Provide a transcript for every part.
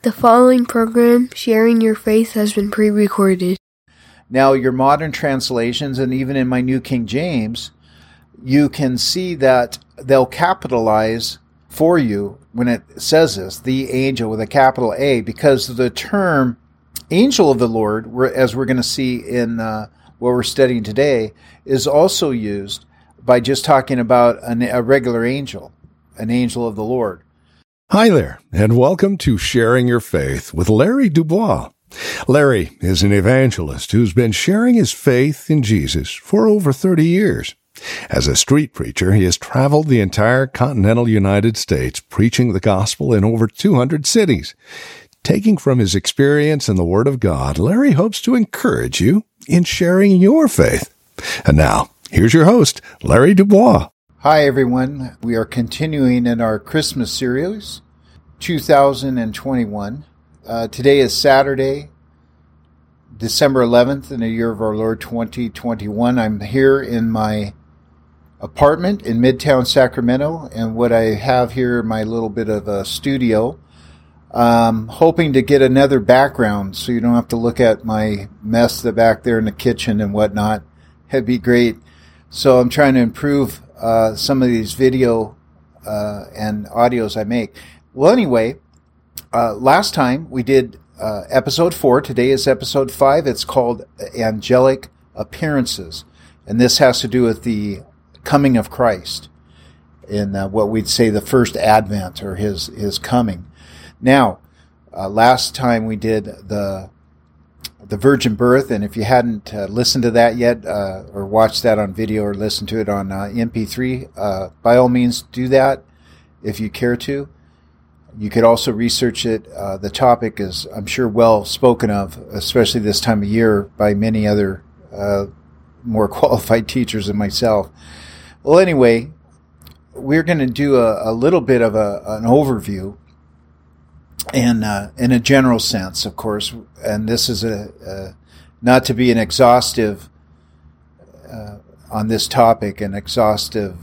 The following program, Sharing Your Faith, has been pre-recorded. Now, your modern translations, and even in my New King James, you can see that they'll capitalize for you when it says this, the angel with a capital A, because the term angel of the Lord, as we're going to see in what we're studying today, is also used by just talking about a regular angel, an angel of the Lord. Hi there, and welcome to Sharing Your Faith with Larry Dubois. Larry is an evangelist who's been sharing his faith in Jesus for over 30 years. As a street preacher, he has traveled the entire continental United States preaching the gospel in over 200 cities. Taking from his experience in the Word of God, Larry hopes to encourage you in sharing your faith. And now, here's your host, Larry Dubois. Hi, everyone. We are continuing in our Christmas series, 2021. Today is Saturday, December 11th, in the year of our Lord 2021. I'm here in my apartment in Midtown Sacramento, and what I have here, my little bit of a studio. Hoping to get another background so you don't have to look at my mess back there in the kitchen and whatnot. It'd be great. So I'm trying to improve some of these video and audios I make. Well, anyway, last time we did episode 4. Today is episode 5. It's called Angelic Appearances. And this has to do with the coming of Christ in what we'd say the first advent, or his coming. Now, last time we did the virgin birth, and if you hadn't listened to that yet, or watched that on video, or listened to it on MP3, by all means do that if you care to. You could also research it. The topic is, I'm sure, well spoken of, especially this time of year, by many other more qualified teachers than myself. Well, anyway, we're going to do a little bit of an overview, and in a general sense, of course, and this is not to be an exhaustive on this topic, an exhaustive,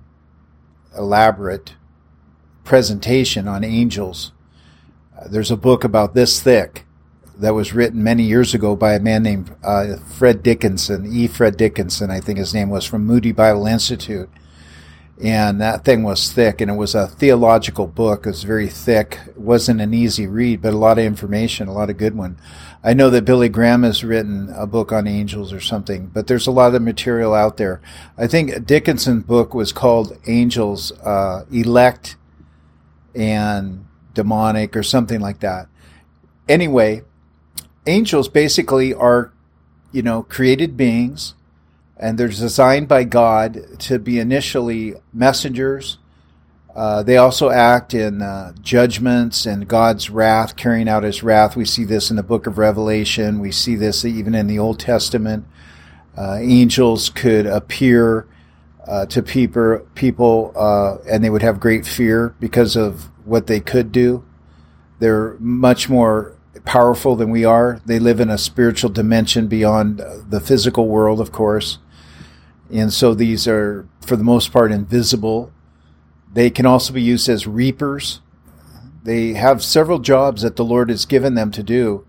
elaborate presentation on angels. There's a book about this thick that was written many years ago by a man named Fred Dickinson, Fred Dickinson, I think his name was, from Moody Bible Institute. And that thing was thick, and it was a theological book. It was very thick. It wasn't an easy read, but a lot of information, a lot of good one. I know that Billy Graham has written a book on angels or something, but there's a lot of material out there. I think Dickinson's book was called Angels, Elect and Demonic, or something like that. Anyway, angels basically are, created beings, and they're designed by God to be initially messengers. They also act in judgments and God's wrath, carrying out His wrath. We see this in the book of Revelation. We see this even in the Old Testament. Angels could appear to people, and they would have great fear because of what they could do. They're much more powerful than we are. They live in a spiritual dimension beyond the physical world, of course. And so these are, for the most part, invisible. They can also be used as reapers. They have several jobs that the Lord has given them to do.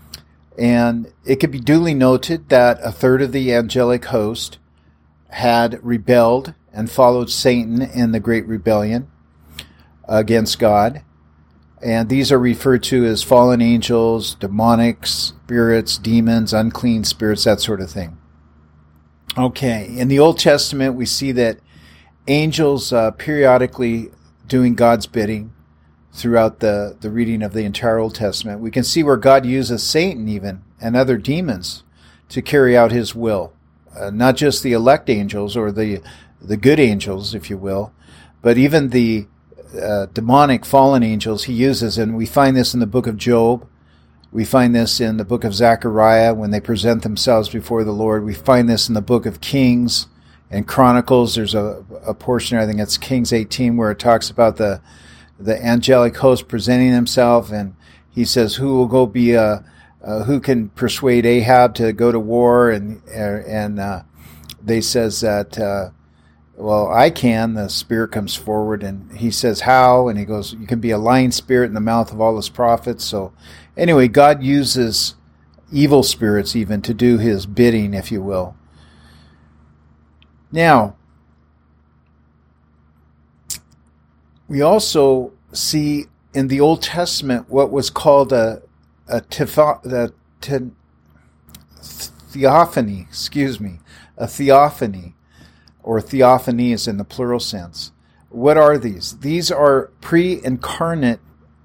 And it could be duly noted that a third of the angelic host had rebelled and followed Satan in the Great Rebellion against God. And these are referred to as fallen angels, demonic spirits, demons, unclean spirits, that sort of thing. Okay, in the Old Testament, we see that angels periodically doing God's bidding throughout the reading of the entire Old Testament. We can see where God uses Satan even and other demons to carry out His will. Not just the elect angels, or the good angels, if you will, but even the demonic fallen angels He uses. And we find this in the book of Job. We find this in the book of Zechariah when they present themselves before the Lord. We find this in the book of Kings and Chronicles. There's a portion, I think it's Kings 18, where it talks about the angelic host presenting himself, and he says, who will go be who can persuade Ahab to go to war? And they says that well, I can. The spirit comes forward and he says, how? And he goes, you can be a lying spirit in the mouth of all his prophets. So anyway, God uses evil spirits even to do his bidding, if you will. Now, we also see in the Old Testament what was called a theophany, a theophany, or theophanies in the plural sense. What are these? These are pre-incarnate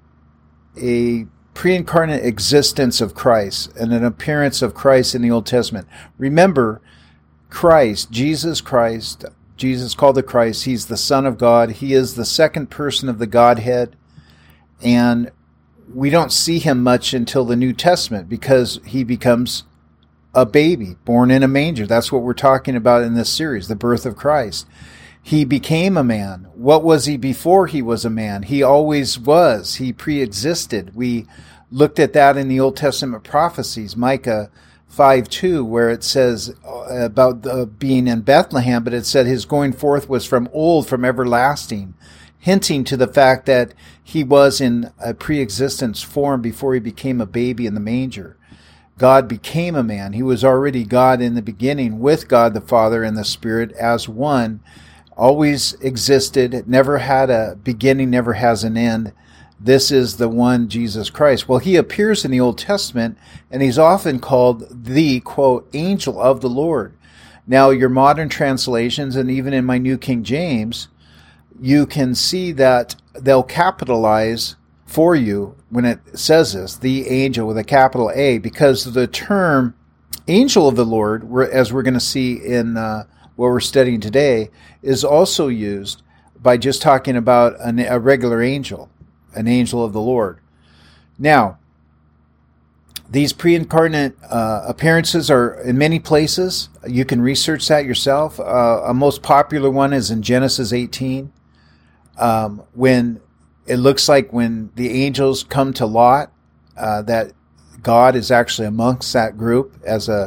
existence of Christ and an appearance of Christ in the Old Testament. Remember, Jesus called the Christ, he's the Son of God. He is the second person of the Godhead. And we don't see him much until the New Testament because he becomes a baby born in a manger. That's what we're talking about in this series, the birth of Christ. He became a man. What was he before he was a man? He always was. He pre-existed. We looked at that in the Old Testament prophecies, Micah 5:2, where it says about being in Bethlehem, but it said his going forth was from old, from everlasting, hinting to the fact that he was in a pre-existence form before he became a baby in the manger. God became a man. He was already God in the beginning with God the Father and the Spirit as one, always existed, never had a beginning, never has an end. This is the one, Jesus Christ. Well, he appears in the Old Testament, and he's often called the, quote, angel of the Lord. Now, your modern translations, and even in my New King James, you can see that they'll capitalize for you when it says this, the angel with a capital A, because the term angel of the Lord, as we're going to see in what we're studying today, is also used by just talking about a regular angel, an angel of the Lord. Now, these pre-incarnate appearances are in many places. You can research that yourself. A most popular one is in Genesis 18, when it looks like when the angels come to Lot, that God is actually amongst that group as a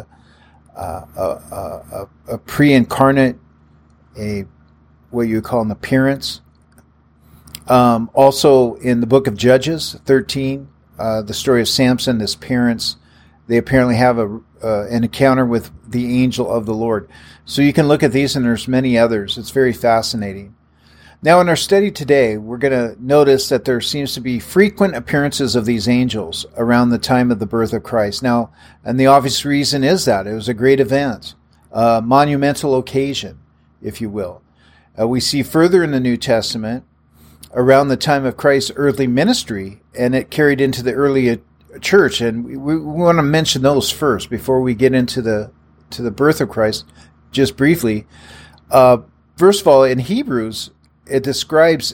pre-incarnate, what you call an appearance. Also in the book of Judges 13, the story of Samson, his parents, they apparently have an encounter with the angel of the Lord. So you can look at these, and there's many others. It's very fascinating. Now, in our study today, we're going to notice that there seems to be frequent appearances of these angels around the time of the birth of Christ. Now, and the obvious reason is that it was a great event, a monumental occasion, if you will. We see further in the New Testament, around the time of Christ's earthly ministry, and it carried into the early church. And we want to mention those first before we get into the birth of Christ, just briefly. First of all, in Hebrews, it describes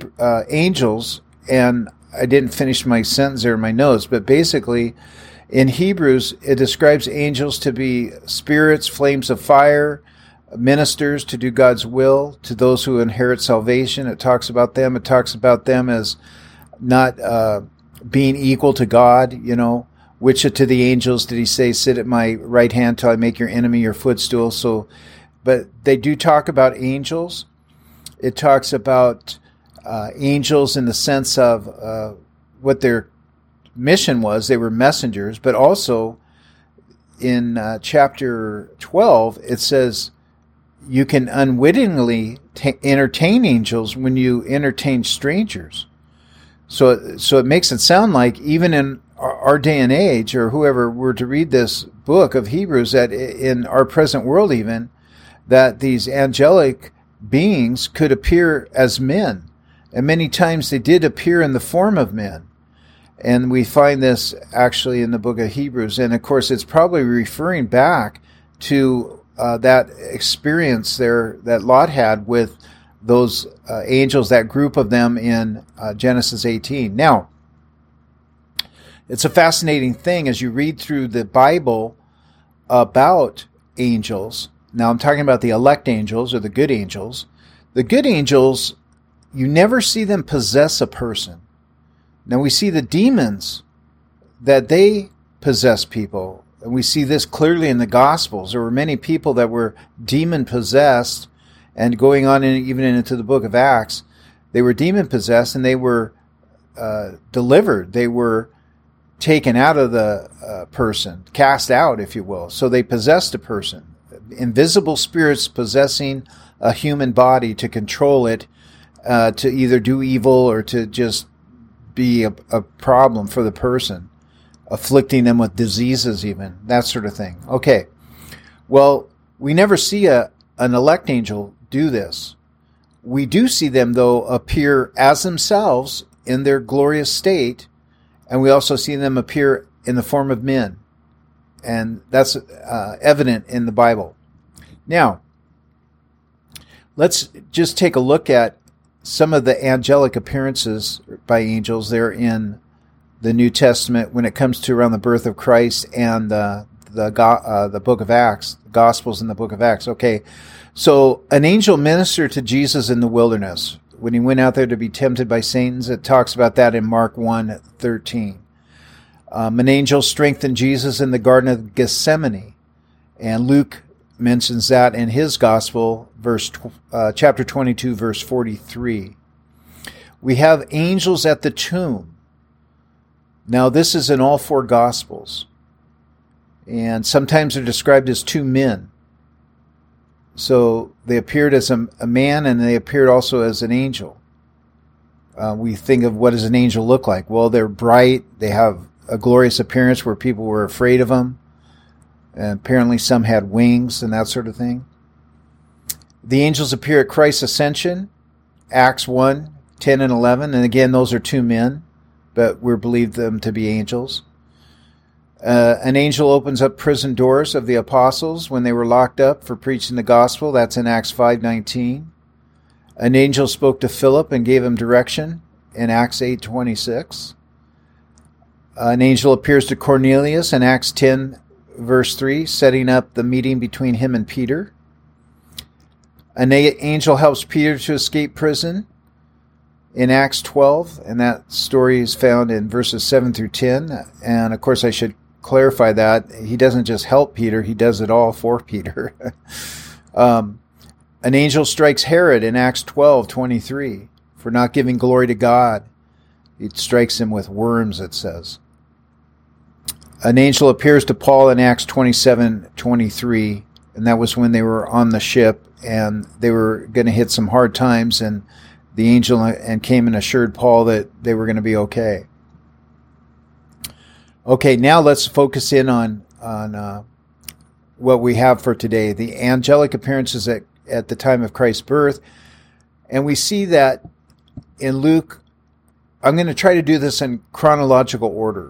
angels, and I didn't finish my sentence there in my notes, but basically in Hebrews, it describes angels to be spirits, flames of fire, ministers to do God's will, to those who inherit salvation. It talks about them. It talks about them as not being equal to God, Which to the angels did he say, sit at my right hand till I make your enemy your footstool? So, but they do talk about angels. It talks about angels in the sense of what their mission was. They were messengers, but also in chapter 12, it says you can unwittingly entertain angels when you entertain strangers. So it makes it sound like even in our day and age, or whoever were to read this book of Hebrews, that in our present world even, that these angelic beings could appear as men. And many times they did appear in the form of men. And we find this actually in the book of Hebrews. And of course, it's probably referring back to that experience there that Lot had with those angels, that group of them in Genesis 18. Now, it's a fascinating thing as you read through the Bible about angels. Now, I'm talking about the elect angels or the good angels. The good angels, you never see them possess a person. Now, we see the demons that they possess people. And we see this clearly in the Gospels. There were many people that were demon-possessed, And going on even into the book of Acts, they were demon-possessed and they were delivered. They were taken out of the person, cast out, if you will. So they possessed a person. Invisible spirits possessing a human body to control it, to either do evil or to just be a problem for the person, afflicting them with diseases even, that sort of thing. Okay, well, we never see an elect angel do this. We do see them, though, appear as themselves in their glorious state, and we also see them appear in the form of men. And that's evident in the Bible. Now, let's just take a look at some of the angelic appearances by angels there in the New Testament when it comes to around the birth of Christ and the book of Acts, the Gospels in the book of Acts. Okay, so an angel ministered to Jesus in the wilderness when he went out there to be tempted by Satan. It talks about that in Mark 1:13. An angel strengthened Jesus in the Garden of Gethsemane, and Luke mentions that in his Gospel, chapter 22, verse 43. We have angels at the tomb. Now, this is in all four Gospels, and sometimes they're described as two men. So they appeared as a man, and they appeared also as an angel. We think of what does an angel look like? Well, they're bright. They have a glorious appearance where people were afraid of them. And apparently some had wings and that sort of thing. The angels appear at Christ's ascension, Acts 1:10 and 11. And again, those are two men, but we're believed them to be angels. An angel opens up prison doors of the apostles when they were locked up for preaching the gospel. That's in Acts 5:19. An angel spoke to Philip and gave him direction in Acts 8:26. An angel appears to Cornelius in Acts 10, verse 3, setting up the meeting between him and Peter. An angel helps Peter to escape prison in Acts 12, and that story is found in verses 7 through 10. And of course, I should clarify that he doesn't just help Peter, he does it all for Peter. An angel strikes Herod in Acts 12:23 for not giving glory to God. It strikes him with worms, it says. An angel appears to Paul in Acts 27:23, and that was when they were on the ship and they were going to hit some hard times, and the angel came and assured Paul that they were going to be okay. Okay, now let's focus in on what we have for today, the angelic appearances at the time of Christ's birth. And we see that in Luke. I'm going to try to do this in chronological order.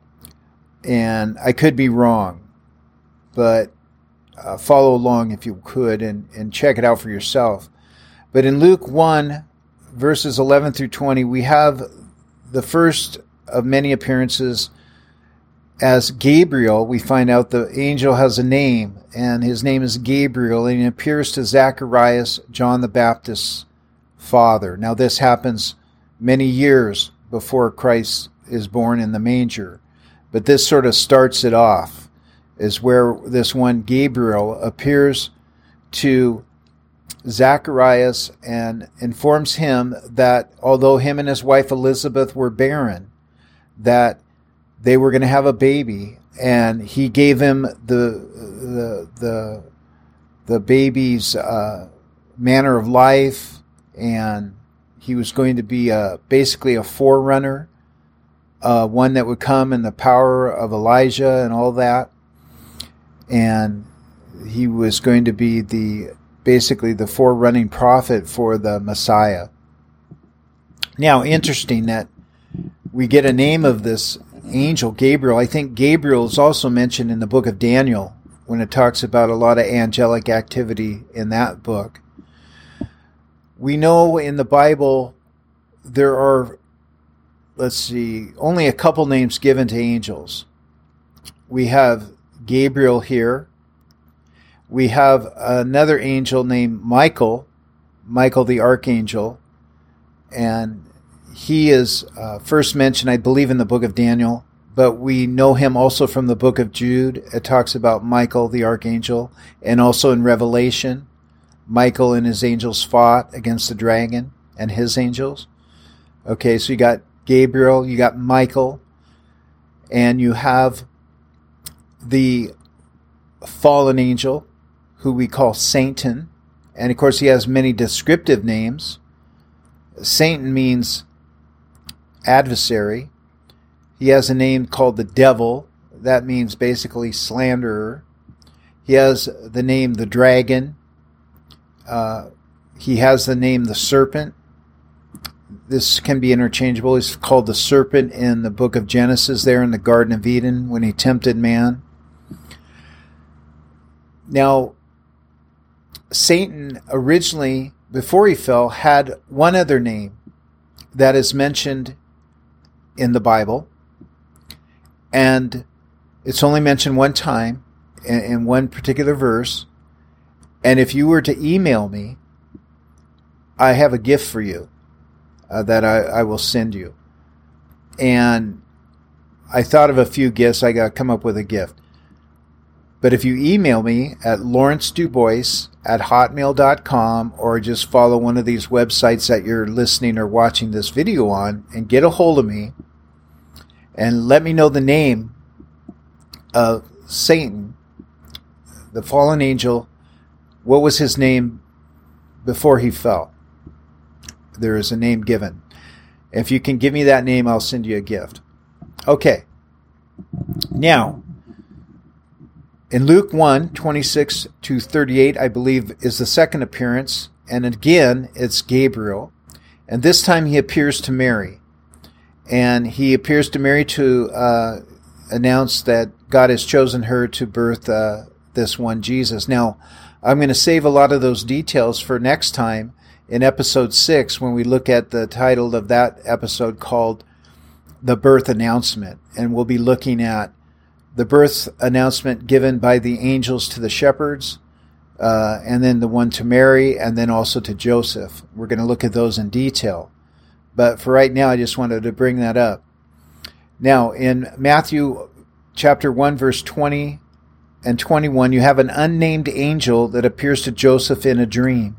And I could be wrong, but follow along if you could and check it out for yourself. But in Luke 1, verses 11 through 20, we have the first of many appearances as Gabriel. We find out the angel has a name, and his name is Gabriel, and he appears to Zacharias, John the Baptist's father. Now, this happens many years before Christ is born in the manger. But this sort of starts it off, is where this one Gabriel appears to Zacharias and informs him that although him and his wife Elizabeth were barren, that they were going to have a baby, and he gave him the baby's manner of life, and he was going to be basically a forerunner. One that would come in the power of Elijah and all that. And he was going to be basically the forerunning prophet for the Messiah. Now, interesting that we get a name of this angel, Gabriel. I think Gabriel is also mentioned in the book of Daniel when it talks about a lot of angelic activity in that book. We know in the Bible there are, only a couple names given to angels. We have Gabriel here. We have another angel named Michael the archangel, and he is first mentioned, I believe, in the book of Daniel, but we know him also from the book of Jude. It talks about Michael the archangel, and also in Revelation, Michael and his angels fought against the dragon and his angels. Okay, so you got Gabriel, you got Michael, and you have the fallen angel, who we call Satan. And of course, he has many descriptive names. Satan means adversary. He has a name called the devil. That means basically slanderer. He has the name the dragon. He has the name the serpent. This can be interchangeable. He's called the serpent in the book of Genesis there in the Garden of Eden when he tempted man. Now, Satan originally, before he fell, had one other name that is mentioned in the Bible. And it's only mentioned one time in one particular verse. And if you were to email me, I have a gift for you that I will send you. And I thought of a few gifts. I got to come up with a gift. But if you email me at lawrencedubois@hotmail.com or just follow one of these websites that you're listening or watching this video on and get a hold of me and let me know the name of Satan, the fallen angel, what was his name before he fell? There is a name given. If you can give me that name, I'll send you a gift. Okay. Now, in Luke 1:26-38, I believe, is the second appearance. And again, it's Gabriel. And this time he appears to Mary. And he appears to Mary to announce that God has chosen her to birth this one Jesus. Now, I'm going to save a lot of those details for next time in episode 6 when we look at the title of that episode called The Birth Announcement. And we'll be looking at the birth announcement given by the angels to the shepherds, and then the one to Mary, and then also to Joseph. We're going to look at those in detail. But for right now, I just wanted to bring that up. Now, in Matthew chapter 1, verse 20 and 21, you have an unnamed angel that appears to Joseph in a dream.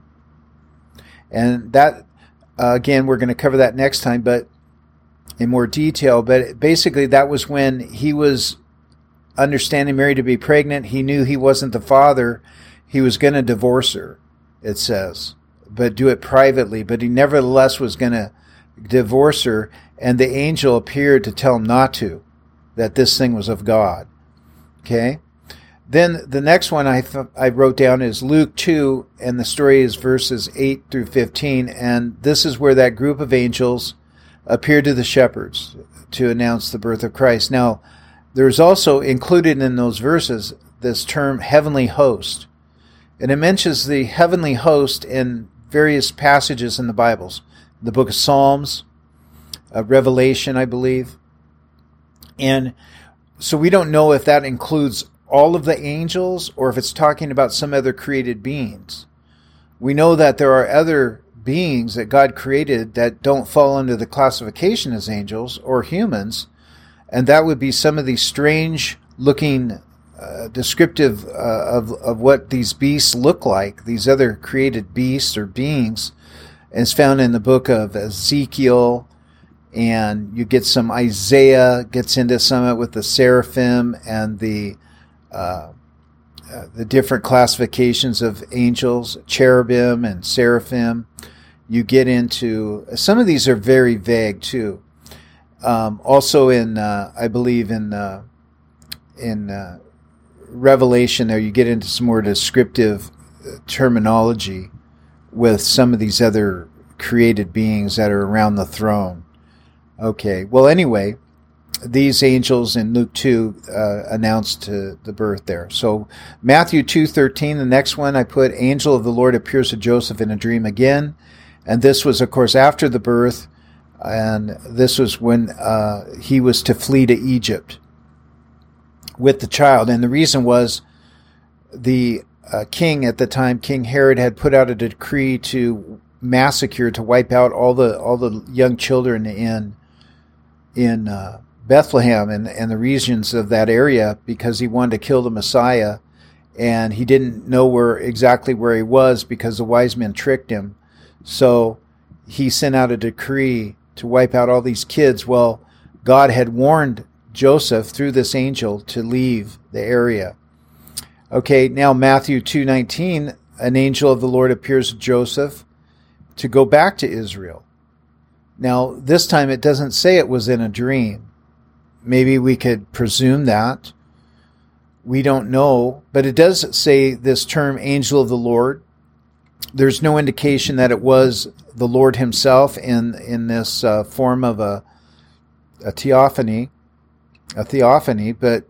And that, again, we're going to cover that next time, but in more detail. But basically, that was when he was understanding Mary to be pregnant. He knew he wasn't the father. He was going to divorce her, it says, but do it privately. But he nevertheless was going to divorce her, and the angel appeared to tell him not to, that this thing was of God. Okay? Then the next one I wrote down is Luke 2, and the story is verses 8-15, and this is where that group of angels appeared to the shepherds to announce the birth of Christ. Now, there's also included in those verses this term heavenly host. And it mentions the heavenly host in various passages in the Bibles. The book of Psalms, Revelation, I believe. And so we don't know if that includes all of the angels or if it's talking about some other created beings. We know that there are other beings that God created that don't fall under the classification as angels or humans. And that would be some of these strange-looking descriptive of what these beasts look like, these other created beasts or beings. And it's found in the book of Ezekiel, and you get some Isaiah gets into some of it with the seraphim and the different classifications of angels, cherubim and seraphim. You get into some of these are very vague too. Also in, I believe in Revelation there, you get into some more descriptive terminology with some of these other created beings that are around the throne. Okay, well anyway, these angels in Luke 2 announced the birth there. So Matthew 2:13, the next one I put, angel of the Lord appears to Joseph in a dream again. And this was, of course, after the birth. And this was when he was to flee to Egypt with the child. And the reason was the king at the time, King Herod, had put out a decree to massacre, to wipe out all the young children in Bethlehem and the regions of that area because he wanted to kill the Messiah. and he didn't know exactly where he was because the wise men tricked him. So he sent out a decree to wipe out all these kids. Well, God had warned Joseph through this angel to leave the area. Okay, now Matthew 2:19, an angel of the Lord appears to Joseph to go back to Israel. Now, this time it doesn't say it was in a dream. Maybe we could presume that. We don't know, but it does say this term, angel of the Lord. There's no indication that it was the Lord himself in this form of a theophany, but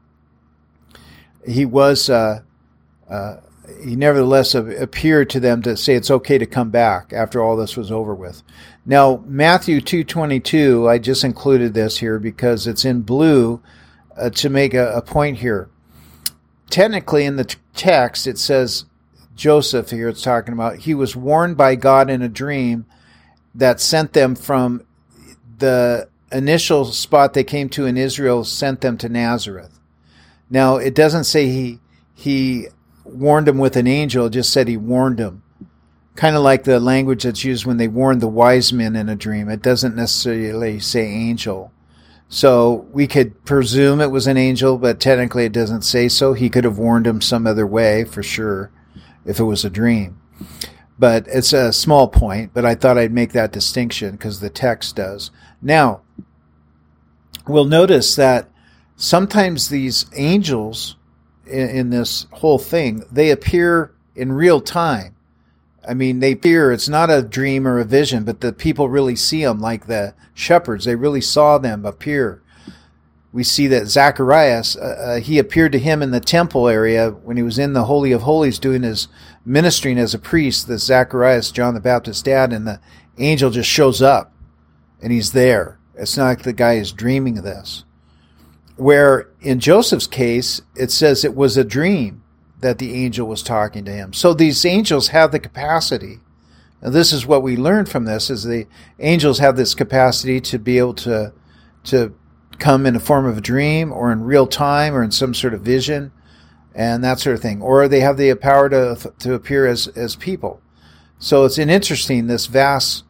he was he nevertheless appeared to them to say it's okay to come back after all this was over with. Now, Matthew 2:22, I just included this here because it's in blue to make a point here. Technically, in the text, it says Joseph here, it's talking about, he was warned by God in a dream that sent them from the initial spot they came to in Israel, sent them to Nazareth. Now, it doesn't say he warned them with an angel, it just said he warned them. Kind of like the language that's used when they warned the wise men in a dream. It doesn't necessarily say angel. So we could presume it was an angel, but technically it doesn't say so. He could have warned them some other way, for sure, if it was a dream. But it's a small point, but I thought I'd make that distinction because the text does. Now, we'll notice that sometimes these angels in this whole thing, they appear in real time. I mean, they appear, it's not a dream or a vision, but the people really see them, like the shepherds. They really saw them appear. We see that Zacharias, he appeared to him in the temple area when he was in the Holy of Holies doing his ministering as a priest, this Zacharias, John the Baptist's dad, and the angel just shows up, and he's there. It's not like the guy is dreaming of this. Where in Joseph's case, it says it was a dream that the angel was talking to him. So these angels have the capacity. Now this is what we learned from this, is the angels have this capacity to be able to come in a form of a dream or in real time or in some sort of vision and that sort of thing. Or they have the power to appear as people. So it's interesting, this vast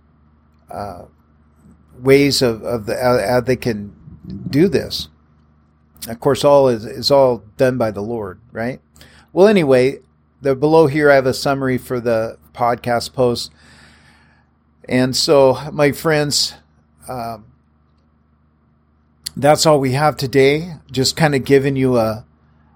ways of how they can do this. Of course, all is all done by the Lord, right? Well, anyway, below here I have a summary for the podcast post. And so, my friends, that's all we have today. Just kind of giving you a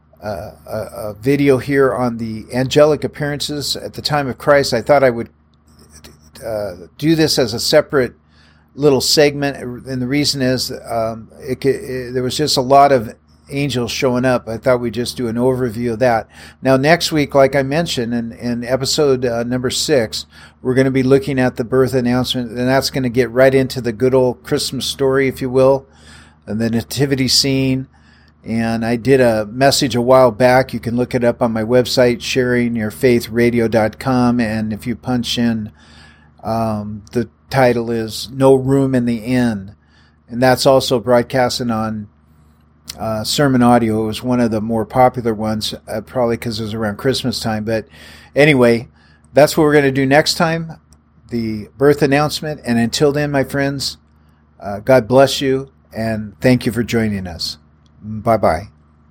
video here on the angelic appearances at the time of Christ. I thought I would do this as a separate little segment, and the reason is there was just a lot of angels showing up. I thought we'd just do an overview of that. Now, next week, like I mentioned in episode number 6, we're going to be looking at the birth announcement, and that's going to get right into the good old Christmas story, if you will, and the nativity scene. And I did a message a while back. You can look it up on my website, sharingyourfaithradio.com, and if you punch in, the title is No Room in the Inn, and that's also broadcasting on Sermon Audio. It was one of the more popular ones, probably because it was around Christmas time. But anyway, that's what we're going to do next time, the birth announcement. And until then, my friends, God bless you, and thank you for joining us. Bye-bye.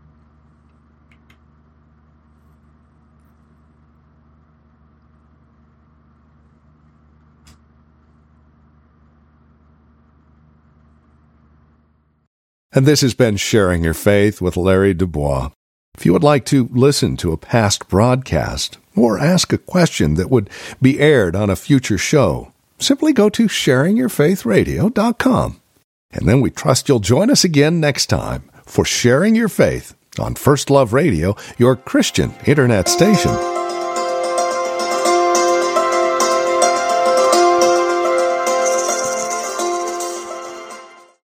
And this has been Sharing Your Faith with Larry Dubois. If you would like to listen to a past broadcast or ask a question that would be aired on a future show, simply go to sharingyourfaithradio.com. And then we trust you'll join us again next time for Sharing Your Faith on First Love Radio, your Christian internet station.